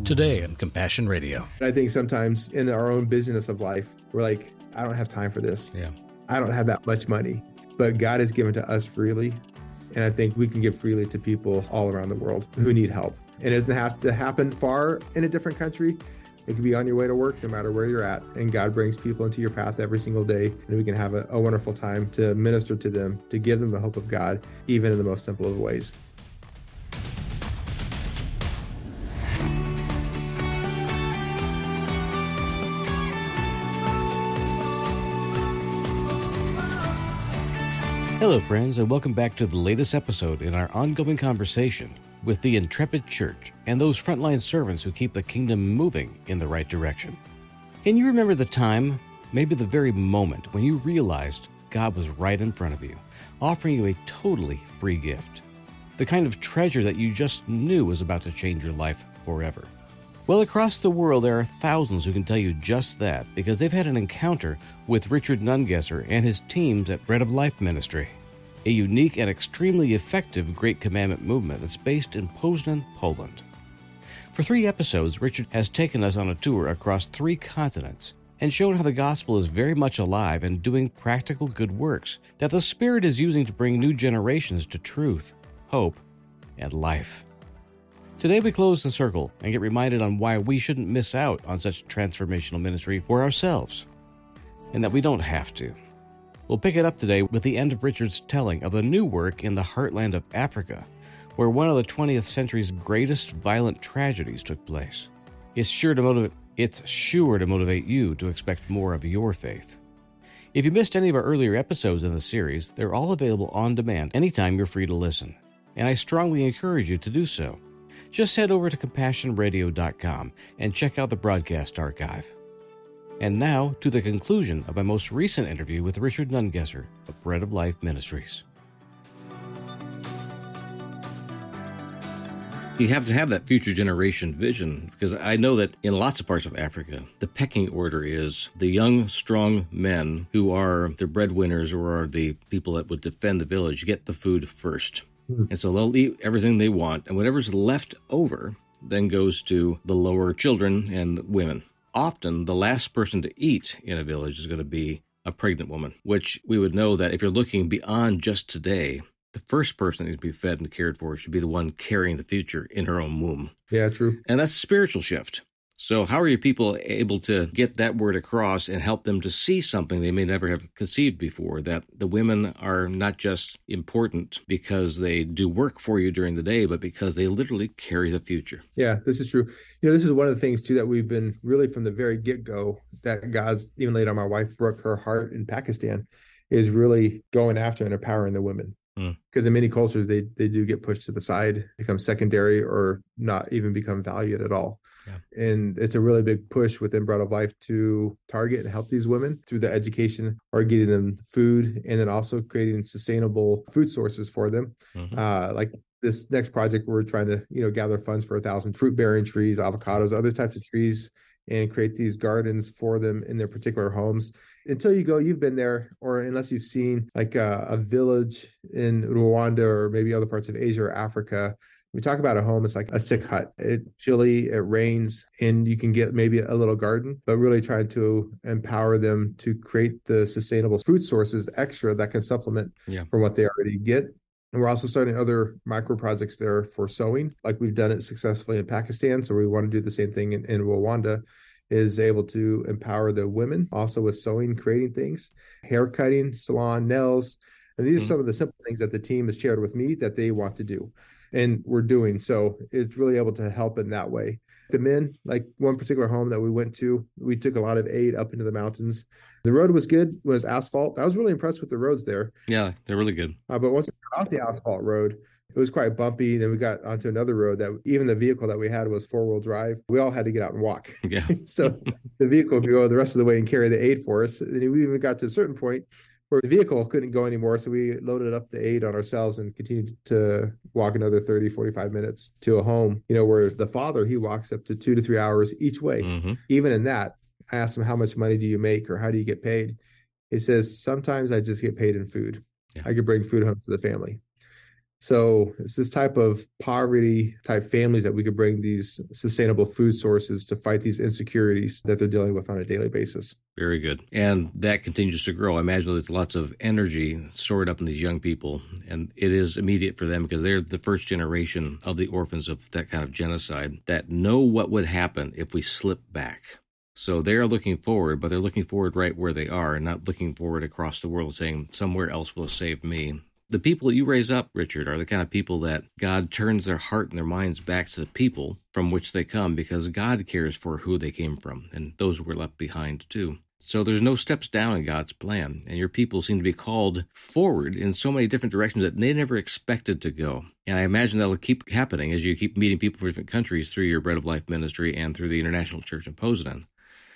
Today on Compassion Radio. I think sometimes in our own busyness of life, we're like, I don't have time for this. Yeah. I don't have that much money. But God has given to us freely. And I think we can give freely to people all around the world who need help. And it doesn't have to happen far in a different country. It can be on your way to work, no matter where you're at. And God brings people into your path every single day. And we can have a wonderful time to minister to them, to give them the hope of God, even in the most simple of ways. Hello, friends, and welcome back to the latest episode in our ongoing conversation with the Intrepid Church and those frontline servants who keep the kingdom moving in the right direction. Can you remember the time, maybe the very moment, when you realized God was right in front of you, offering you a totally free gift? The kind of treasure that you just knew was about to change your life forever. Well, across the world, there are thousands who can tell you just that because they've had an encounter with Richard Nungesser and his teams at Bread of Life Ministry, a unique and extremely effective Great Commandment movement that's based in Poznan, Poland. For 3 episodes, Richard has taken us on a tour across 3 continents and shown how the gospel is very much alive and doing practical good works that the Spirit is using to bring new generations to truth, hope, and life. Today we close the circle and get reminded on why we shouldn't miss out on such transformational ministry for ourselves, and that we don't have to. We'll pick it up today with the end of Richard's telling of the new work in the heartland of Africa, where one of the 20th century's greatest violent tragedies took place. It's sure to motivate you to expect more of your faith. If you missed any of our earlier episodes in the series, they're all available on demand anytime you're free to listen, and I strongly encourage you to do so. Just head over to CompassionRadio.com and check out the broadcast archive. And now to the conclusion of my most recent interview with Richard Nungesser of Bread of Life Ministries. You have to have that future generation vision, because I know that in lots of parts of Africa, the pecking order is the young, strong men who are the breadwinners or are the people that would defend the village get the food first. And so they'll eat everything they want, and whatever's left over then goes to the lower children and the women. Often, the last person to eat in a village is going to be a pregnant woman, which we would know that if you're looking beyond just today, the first person that needs to be fed and cared for should be the one carrying the future in her own womb. Yeah, true. And that's a spiritual shift. So how are your people able to get that word across and help them to see something they may never have conceived before, that the women are not just important because they do work for you during the day, but because they literally carry the future? Yeah, this is true. This is one of the things, too, that we've been really from the very get-go that God's even laid on my wife, Brooke, her heart in Pakistan, is really going after and empowering the women. Because in many cultures, they do get pushed to the side, become secondary, or not even become valued at all. Yeah. And it's a really big push within Bread of Life to target and help these women through the education or getting them food, and then also creating sustainable food sources for them. Like this next project, we're trying to gather funds for 1,000 fruit-bearing trees, avocados, other types of trees, and create these gardens for them in their particular homes. Until you've been there, or unless you've seen like a village in Rwanda or maybe other parts of Asia or Africa, we talk about a home, it's like a stick hut. It's chilly, it rains, and you can get maybe a little garden, but really trying to empower them to create the sustainable food sources extra that can supplement from what they already get. And we're also starting other micro projects there for sewing, like we've done it successfully in Pakistan. So we want to do the same thing in Rwanda, is able to empower the women also with sewing, creating things, hair cutting, salon, nails. And these are some of the simple things that the team has shared with me that they want to do. And we're doing. So it's really able to help in that way. The men, like one particular home that we went to, we took a lot of aid up into the mountains. The road was good, it was asphalt. I was really impressed with the roads there. Yeah, they're really good. But once we got off the asphalt road, it was quite bumpy. Then we got onto another road that even the vehicle that we had was 4-wheel drive. We all had to get out and walk. Yeah. So the vehicle could go the rest of the way and carry the aid for us. And we even got to a certain point where the vehicle couldn't go anymore. So we loaded up the aid on ourselves and continued to walk another 30, 45 minutes to a home, where the father, he walks up to 2 to 3 hours each way. Even in that, I asked him, how much money do you make or how do you get paid? He says, sometimes I just get paid in food. I could bring food home to the family. So it's this type of poverty type families that we could bring these sustainable food sources to fight these insecurities that they're dealing with on a daily basis. Very good. And that continues to grow. I imagine there's lots of energy stored up in these young people, and it is immediate for them because they're the first generation of the orphans of that kind of genocide that know what would happen if we slip back. So they're looking forward, but they're looking forward right where they are and not looking forward across the world saying somewhere else will save me. The people you raise up, Richard, are the kind of people that God turns their heart and their minds back to the people from which they come because God cares for who they came from, and those were left behind too. So there's no steps down in God's plan, and your people seem to be called forward in so many different directions that they never expected to go. And I imagine that'll keep happening as you keep meeting people from different countries through your Bread of Life ministry and through the International Church in Poznan.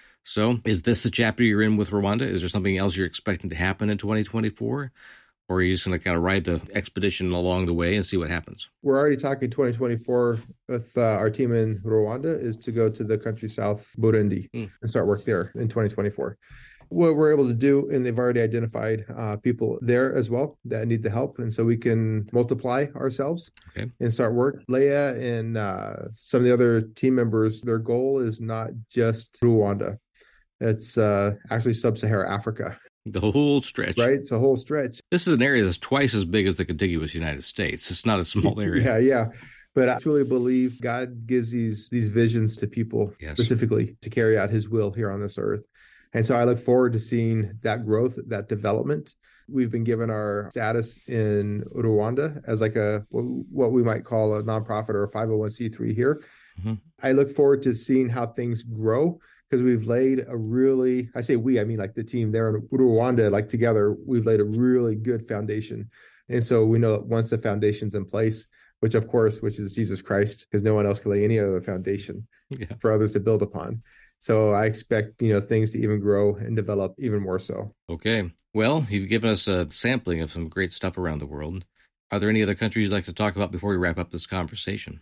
So is this the chapter you're in with Rwanda? Is there something else you're expecting to happen in 2024? Or are you just going to kind of ride the expedition along the way and see what happens? We're already talking 2024 with our team in Rwanda is to go to the country south, Burundi, and start work there in 2024. What we're able to do, and they've already identified people there as well that need the help, and so we can multiply ourselves and start work. Leah and some of the other team members, their goal is not just Rwanda. It's actually sub-Saharan Africa. The whole stretch. Right? It's a whole stretch. This is an area that's twice as big as the contiguous United States. It's not a small area. Yeah. But I truly believe God gives these visions to people specifically to carry out his will here on this earth. And so I look forward to seeing that growth, that development. We've been given our status in Rwanda as like what we might call a nonprofit or a 501c3 here. Mm-hmm. I look forward to seeing how things grow, because we've laid a really, I say we, I mean like the team there in Rwanda, like together, we've laid a really good foundation. And so we know that once the foundation's in place, which is Jesus Christ, because no one else can lay any other foundation for others to build upon. So I expect, things to even grow and develop even more so. Okay. Well, you've given us a sampling of some great stuff around the world. Are there any other countries you'd like to talk about before we wrap up this conversation?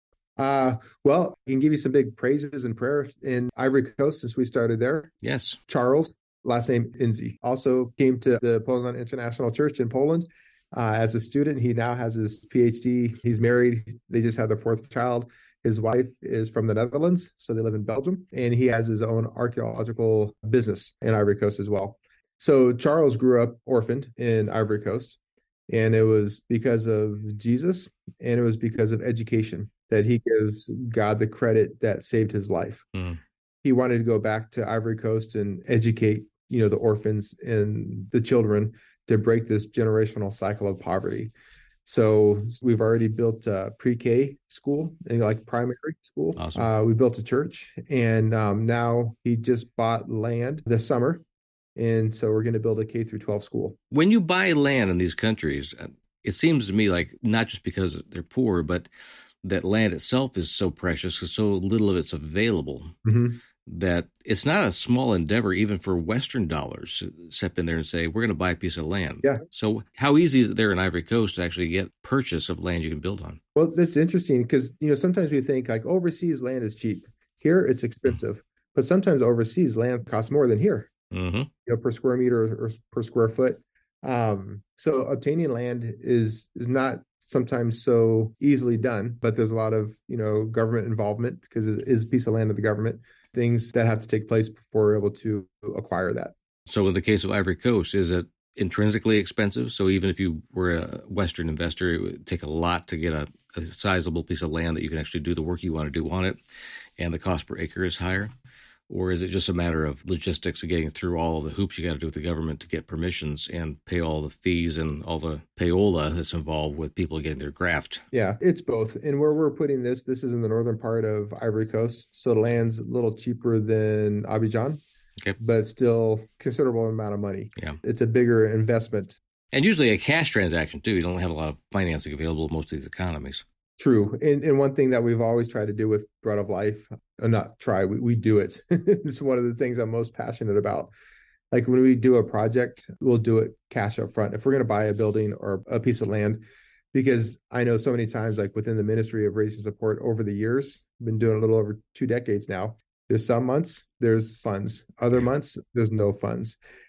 Well, I can give you some big praises and prayer in Ivory Coast since we started there. Yes. Charles, last name Inzi, also came to the Poznan International Church in Poland as a student. He now has his PhD. He's married. They just had their fourth child. His wife is from the Netherlands, so they live in Belgium, and he has his own archaeological business in Ivory Coast as well. So Charles grew up orphaned in Ivory Coast, and it was because of Jesus, and it was because of education that he gives God the credit that saved his life. He wanted to go back to Ivory Coast and educate, the orphans and the children to break this generational cycle of poverty. So we've already built a pre-K school, like primary school. Awesome. We built a church, and now he just bought land this summer. And so we're going to build a K through 12 school. When you buy land in these countries, it seems to me like not just because they're poor, but that land itself is so precious because so little of it's available, that it's not a small endeavor even for Western dollars to step in there and say, we're going to buy a piece of land. Yeah. So how easy is it there in Ivory Coast to actually get purchase of land you can build on? Well, that's interesting because, sometimes we think like overseas land is cheap. Here it's expensive, but sometimes overseas land costs more than here, per square meter or per square foot. So obtaining land is not sometimes so easily done, but there's a lot of, government involvement because it is a piece of land of the government, things that have to take place before we're able to acquire that. So in the case of Ivory Coast, is it intrinsically expensive? So even if you were a Western investor, it would take a lot to get a sizable piece of land that you can actually do the work you want to do on it, and the cost per acre is higher? Or is it just a matter of logistics of getting through all the hoops you got to do with the government to get permissions and pay all the fees and all the payola that's involved with people getting their graft? Yeah, it's both. And where we're putting this is in the northern part of Ivory Coast. So the land's a little cheaper than Abidjan, but still considerable amount of money. Yeah. It's a bigger investment. And usually a cash transaction, too. You don't have a lot of financing available in most of these economies. True. And one thing that we've always tried to do with Bread of Life, we do it. It's one of the things I'm most passionate about. Like when we do a project, we'll do it cash up front. If we're going to buy a building or a piece of land, because I know so many times, like within the ministry of raising support over the years, I've been doing a little over 2 decades now. There's some months, there's funds. Other months, there's no funds.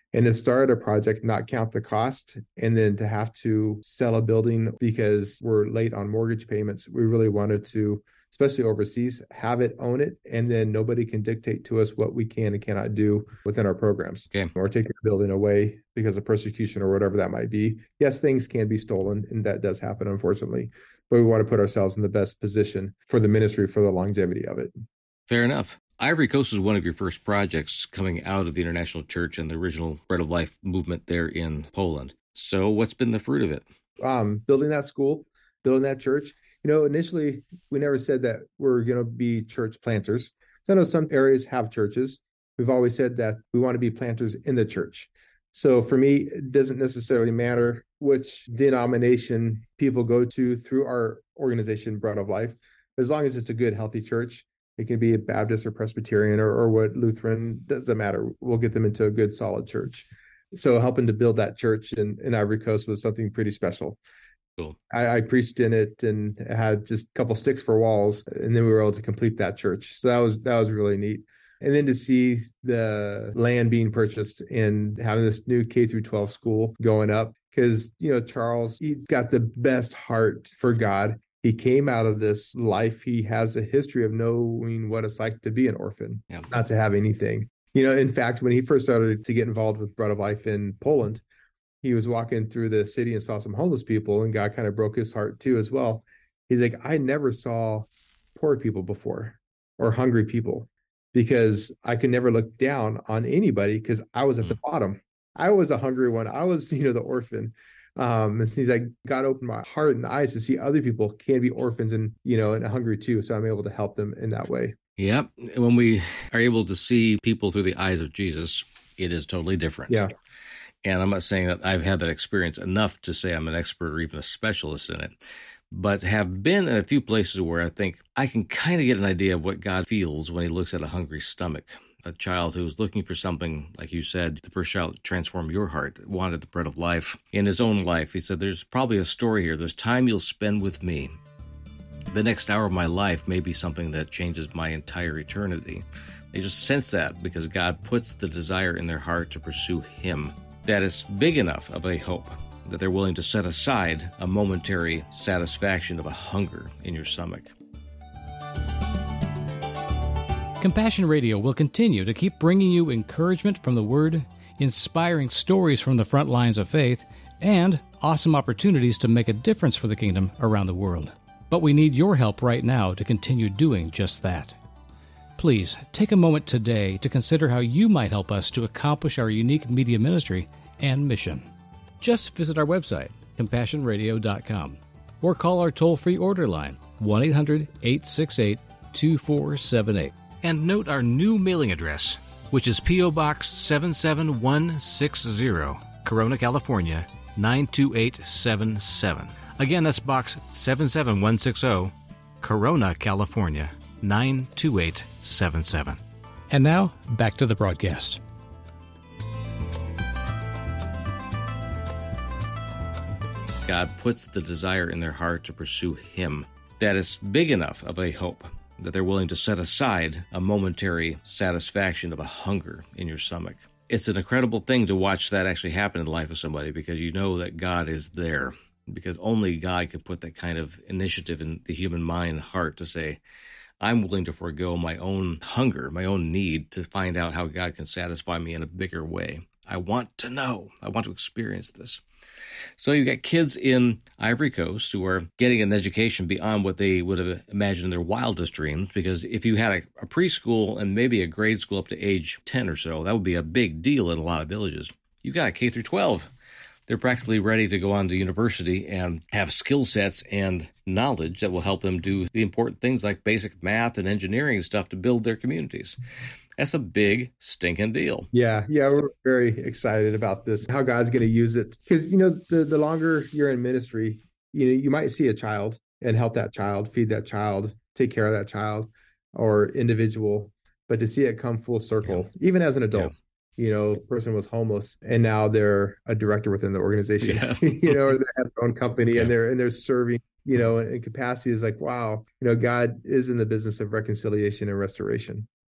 and then start a project, not count the cost, and then to have to sell a building because we're late on mortgage payments. We really wanted to, especially overseas, have it, own it, and then nobody can dictate to us what we can and cannot do within our programs. Okay. Or take the building away because of persecution or whatever that might be. Yes, things can be stolen, and that does happen, unfortunately, but we want to put ourselves in the best position for the ministry, for the longevity of it. Fair enough. Ivory Coast was one of your first projects coming out of the International Church and the original Bread of Life movement there in Poland. So what's been the fruit of it? Building that school, building that church. Initially, we never said that we're going to be church planters. So I know some areas have churches. We've always said that we want to be planters in the church. So for me, it doesn't necessarily matter which denomination people go to through our organization, Bread of Life, as long as it's a good, healthy church. It can be a Baptist or Presbyterian or what Lutheran, doesn't matter. We'll get them into a good, solid church. So helping to build that church in Ivory Coast was something pretty special. Cool. I preached in it and had just a couple sticks for walls, and then we were able to complete that church. So that was really neat. And then to see the land being purchased and having this new K through 12 school going up, because Charles, he got the best heart for God. He came out of this life. He has a history of knowing what it's like to be an orphan, not to have anything. In fact, when he first started to get involved with Bread of Life in Poland, he was walking through the city and saw some homeless people, and God kind of broke his heart too as well. He's like, I never saw poor people before or hungry people because I could never look down on anybody because I was at the bottom. I was a hungry one. I was, the orphan. And he's like, God opened my heart and eyes to see other people can be orphans and hungry too. So I'm able to help them in that way. Yep. When we are able to see people through the eyes of Jesus, it is totally different. Yeah. And I'm not saying that I've had that experience enough to say I'm an expert or even a specialist in it, but have been in a few places where I think I can kind of get an idea of what God feels when he looks at a hungry stomach. A child who was looking for something, like you said, the first child to transform your heart, wanted the bread of life in his own life. He said, there's probably a story here. There's time you'll spend with me. The next hour of my life may be something that changes my entire eternity. They just sense that because God puts the desire in their heart to pursue him. That is big enough of a hope that they're willing to set aside a momentary satisfaction of a hunger in your stomach. Compassion Radio will continue to keep bringing you encouragement from the Word, inspiring stories from the front lines of faith, and awesome opportunities to make a difference for the kingdom around the world. But we need your help right now to continue doing just that. Please take a moment today to consider how you might help us to accomplish our unique media ministry and mission. Just visit our website, CompassionRadio.com, or call our toll-free order line, 1-800-868-2478. And note our new mailing address, which is P.O. Box 77160, Corona, California, 92877. Again, that's Box 77160, Corona, California, 92877. And now, back to the broadcast. God puts the desire in their heart to pursue him. That is big enough of a hope that they're willing to set aside a momentary satisfaction of a hunger in your stomach. It's an incredible thing to watch that actually happen in the life of somebody because you know that God is there, because only God could put that kind of initiative in the human mind and heart to say, I'm willing to forego my own hunger, my own need to find out how God can satisfy me in a bigger way. I want to know. I want to experience this. So you've got kids in Ivory Coast who are getting an education beyond what they would have imagined in their wildest dreams, because if you had a preschool and maybe a grade school up to age 10 or so, that would be a big deal in a lot of villages. You've got a K through 12. They're practically ready to go on to university and have skill sets and knowledge that will help them do the important things like basic math and engineering and stuff to build their communities. That's a big stinking deal. Yeah, we're very excited about this, how God's going to use it. Because, the longer you're in ministry, you might see a child and help that child, feed that child, take care of that child or individual. But to see it come full circle, even as an adult, person was homeless and now they're a director within the organization, or they have their own company and they're serving, in capacity is like, wow, God is in the business of reconciliation and restoration.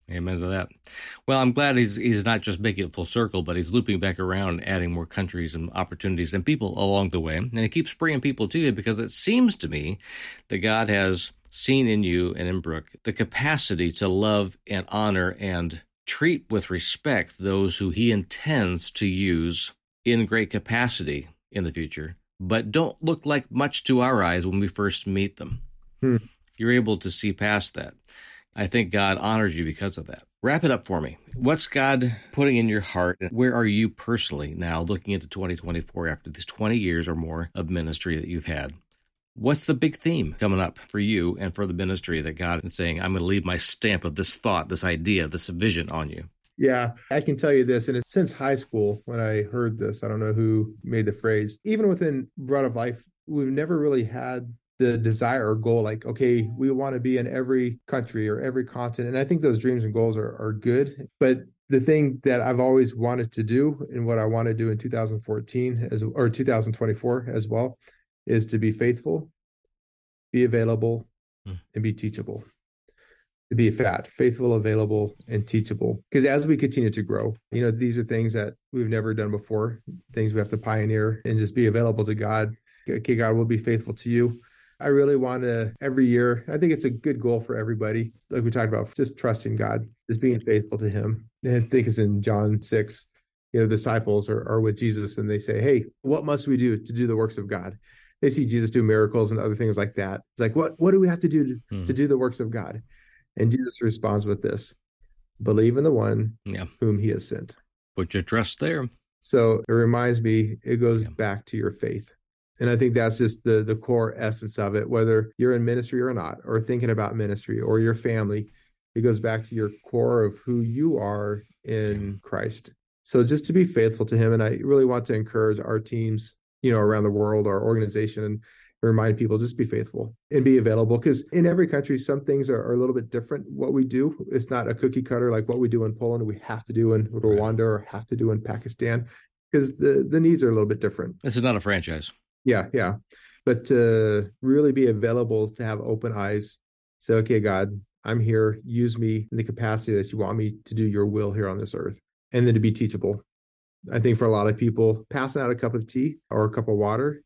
Amen to that. Well, I'm glad he's not just making it full circle, but he's looping back around, adding more countries and opportunities and people along the way. And he keeps bringing people to you because it seems to me that God has seen in you and in Brooke the capacity to love and honor and treat with respect those who he intends to use in great capacity in the future, but don't look like much to our eyes when we first meet them. You're able to see past that. I think God honors you because of that. Wrap it up for me. What's God putting in your heart? Where are you personally now looking into 2024 after these 20 years or more of ministry that you've had? What's the big theme coming up for you and for the ministry that God is saying, I'm going to leave my stamp of this thought, this idea, this vision on you? Yeah, I can tell you this, and it's since high school when I heard this. I don't know who made the phrase. Even within Bread of Life, we've never really had the desire or goal like, okay, we want to be in every country or every continent. And I think those dreams and goals are good. But the thing that I've always wanted to do and what I want to do in 2014 or 2024 as well is to be faithful, be available, and be teachable. To be faithful, available, and teachable. Because as we continue to grow, these are things that we've never done before, things we have to pioneer and just be available to God. Okay, God, will be faithful to you. I really want to, every year, I think it's a good goal for everybody. Like we talked about, just trusting God, just being faithful to him. And I think it's in John 6, disciples are with Jesus and they say, hey, what must we do to do the works of God? They see Jesus do miracles and other things like that. It's like, what do we have to do to do the works of God? And Jesus responds with this: believe in the one whom he has sent. Put your trust there. So it reminds me, it goes back to your faith. And I think that's just the core essence of it, whether you're in ministry or not, or thinking about ministry or your family, it goes back to your core of who you are in Christ. So just to be faithful to him. And I really want to encourage our teams, around the world, our organization, and remind people, just be faithful and be available. Because in every country, some things are a little bit different. What we do, it's not a cookie cutter like what we do in Poland, we have to do in Rwanda or have to do in Pakistan, because the needs are a little bit different. This is not a franchise. Yeah. But to really be available, to have open eyes, say, okay, God, I'm here. Use me in the capacity that you want me to do your will here on this earth. And then to be teachable. I think for a lot of people, passing out a cup of tea or a cup of water,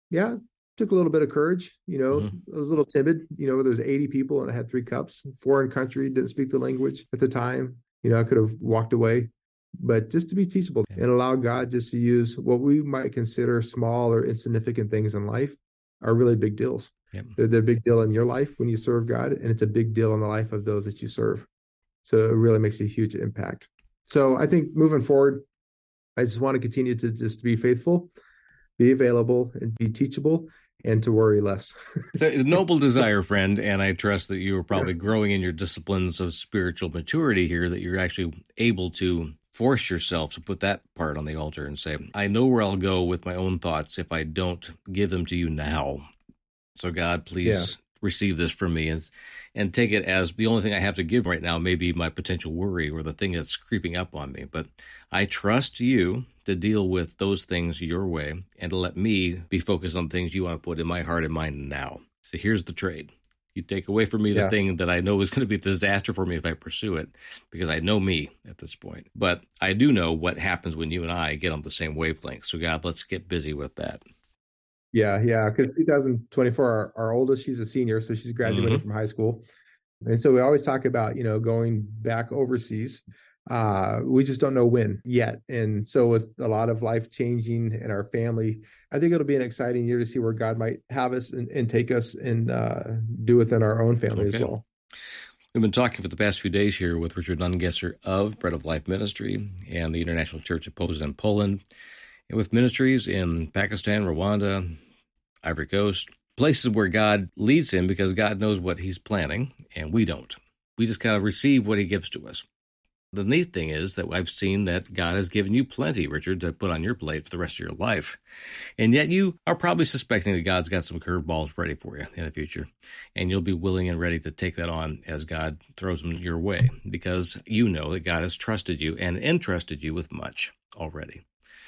took a little bit of courage. I was a little timid. There was 80 people and I had 3 cups, foreign country, didn't speak the language at the time. I could have walked away. But just to be teachable and allow God just to use what we might consider small or insignificant things in life are really big deals. Yep. They're a big deal in your life when you serve God, and it's a big deal in the life of those that you serve. So it really makes a huge impact. So I think moving forward, I just want to continue to just be faithful, be available, and be teachable, and to worry less. It's a noble desire, friend, and I trust that you are probably growing in your disciplines of spiritual maturity here, that you're actually able to force yourself to put that part on the altar and say, I know where I'll go with my own thoughts if I don't give them to you now. So God, please receive this from me and take it as the only thing I have to give right now may be my potential worry or the thing that's creeping up on me. But I trust you to deal with those things your way and to let me be focused on things you want to put in my heart and mind now. So here's the trade. You take away from me the thing that I know is going to be a disaster for me if I pursue it, because I know me at this point. But I do know what happens when you and I get on the same wavelength. So God, let's get busy with that. Yeah. Because 2024, our oldest, she's a senior, so she's graduating from high school. And so we always talk about, going back overseas. We just don't know when yet. And so with a lot of life changing in our family, I think it'll be an exciting year to see where God might have us and take us and do within our own family as well. We've been talking for the past few days here with Richard Nungesser of Bread of Life Ministry and the International Church of Poland and Poland, and with ministries in Pakistan, Rwanda, Ivory Coast, places where God leads him because God knows what he's planning and we don't. We just kind of receive what he gives to us. The neat thing is that I've seen that God has given you plenty, Richard, to put on your plate for the rest of your life. And yet you are probably suspecting that God's got some curveballs ready for you in the future. And you'll be willing and ready to take that on as God throws them your way, because you know that God has trusted you and entrusted you with much already.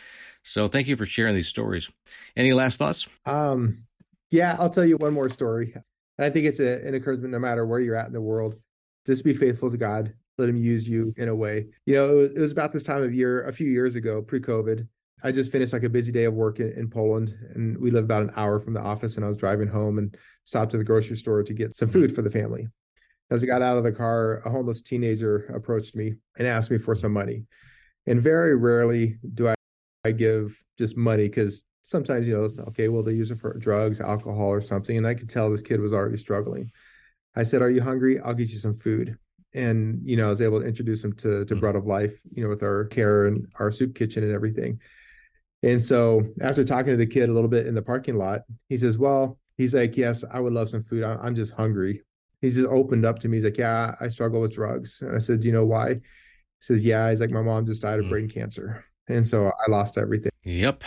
So thank you for sharing these stories. Any last thoughts? I'll tell you one more story. And I think it's an encouragement no matter where you're at in the world, Just be faithful to God. Let him use you in a way. It was about this time of year, a few years ago, pre-COVID. I just finished like a busy day of work in Poland, and we live about an hour from the office, and I was driving home and stopped at the grocery store to get some food for the family. As I got out of the car, a homeless teenager approached me and asked me for some money. And very rarely do I give just money, because sometimes, okay, well, they use it for drugs, alcohol, or something. And I could tell this kid was already struggling. I said, "Are you hungry? I'll get you some food." And, I was able to introduce him to Bread of Life, with our care and our soup kitchen and everything. And so after talking to the kid a little bit in the parking lot, he says, he's like, "Yes, I would love some food. I'm just hungry." He just opened up to me. He's like, "Yeah, I struggle with drugs." And I said, "Do you know why?" He says, "Yeah." He's like, "My mom just died of brain cancer. And so I lost everything." Yep.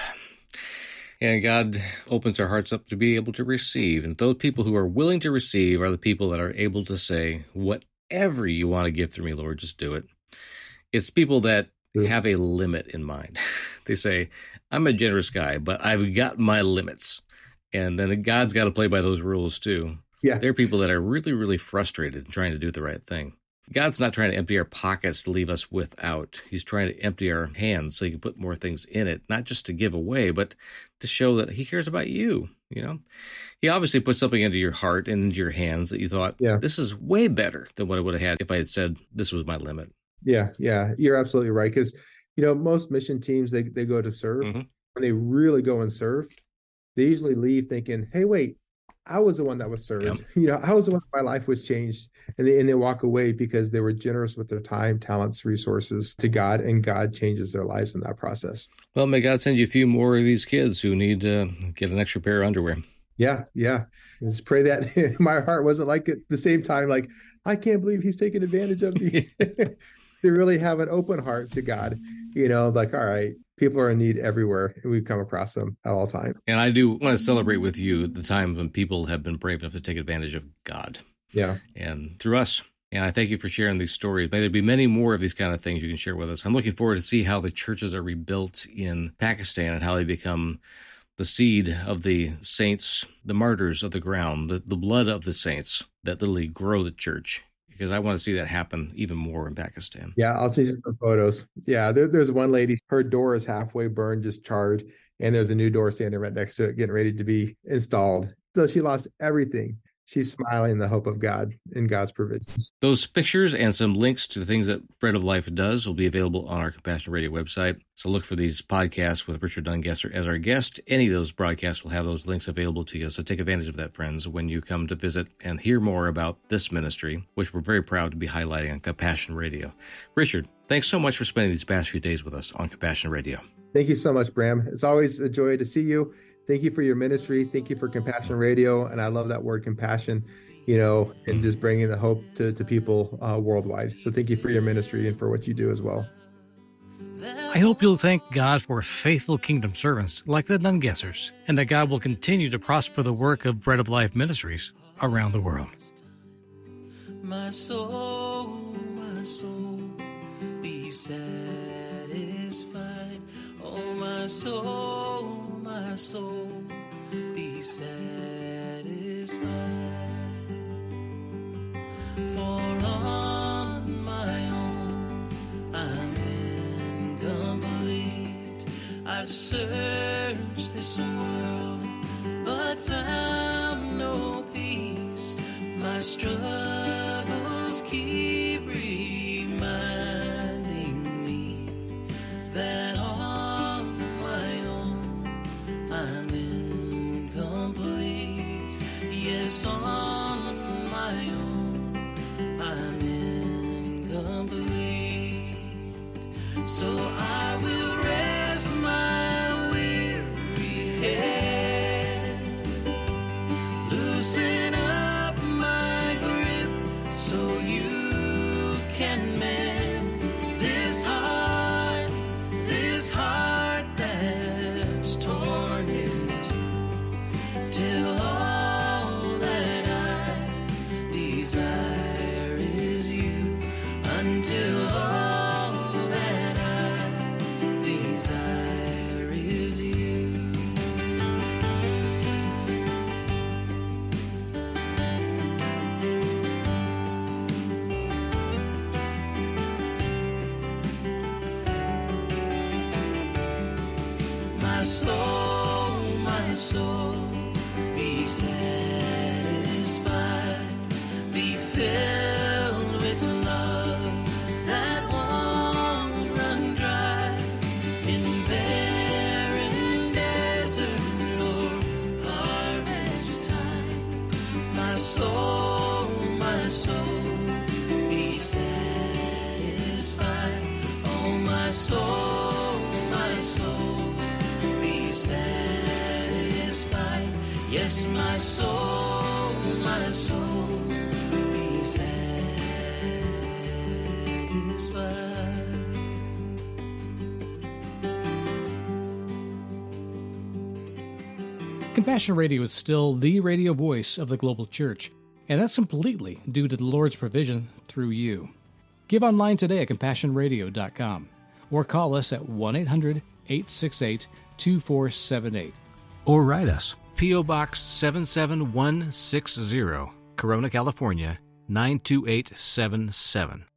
And God opens our hearts up to be able to receive. And those people who are willing to receive are the people that are able to say, "Whatever you want to give through me, Lord, just do it." It's people that have a limit in mind. They say, "I'm a generous guy, but I've got my limits." And then God's got to play by those rules too. Yeah. There are people that are really, really frustrated trying to do the right thing. God's not trying to empty our pockets to leave us without. He's trying to empty our hands so he can put more things in it, not just to give away, but to show that he cares about you. He obviously put something into your heart and into your hands that you thought, This is way better than what I would have had if I had said this was my limit. Yeah. You're absolutely right. Because, most mission teams, they go to serve. Mm-hmm. When they really go and serve, they usually leave thinking, "Hey, wait, I was the one that was served." Yep. I was the one that my life was changed. And they walk away because they were generous with their time, talents, resources to God, and God changes their lives in that process. Well, may God send you a few more of these kids who need to get an extra pair of underwear. Yeah. Just pray that my heart wasn't like at the same time, like, I can't believe he's taking advantage of me. To really have an open heart to God, like, all right, people are in need everywhere, and we come across them at all times. And I do want to celebrate with you the time when people have been brave enough to take advantage of God. Yeah. And through us. And I thank you for sharing these stories. May there be many more of these kind of things you can share with us. I'm looking forward to see how the churches are rebuilt in Pakistan and how they become the seed of the saints, the martyrs of the ground, the blood of the saints that literally grow the church. Because I want to see that happen even more in Pakistan. Yeah, I'll see some photos. Yeah, there's one lady, her door is halfway burned, just charred, and there's a new door standing right next to it, getting ready to be installed. So she lost everything. She's smiling in the hope of God and God's provisions. Those pictures and some links to the things that Bread of Life does will be available on our Compassion Radio website. So look for these podcasts with Richard Dungesser as our guest. Any of those broadcasts will have those links available to you. So take advantage of that, friends, when you come to visit and hear more about this ministry, which we're very proud to be highlighting on Compassion Radio. Richard, thanks so much for spending these past few days with us on Compassion Radio. Thank you so much, Bram. It's always a joy to see you. Thank you for your ministry. Thank you for Compassion Radio. And I love that word compassion, and just bringing the hope to people worldwide. So thank you for your ministry and for what you do as well. I hope you'll thank God for faithful kingdom servants like the Dungessers, and that God will continue to prosper the work of Bread of Life Ministries around the world. My soul, be satisfied. Oh, my soul, be satisfied. For on my own I'm incomplete. I've searched this world but found no peace. My struggles keep reminding me that on my own I'm incomplete. Yes, on my own I'm incomplete. So I will rest my weary head, loosen up my grip so you can mend this heart that's torn in two, till all that I desire is you, until all that I desire is you. my soul, be satisfied, be filled with love that won't run dry in barren desert or harvest time. My soul, be satisfied. Oh, my soul, be satisfied. Yes, my soul, be satisfied. Compassion Radio is still the radio voice of the global church, and that's completely due to the Lord's provision through you. Give online today at CompassionRadio.com or call us at 1-800-868-2478. Or write us. P.O. Box 77160, Corona, California, 92877.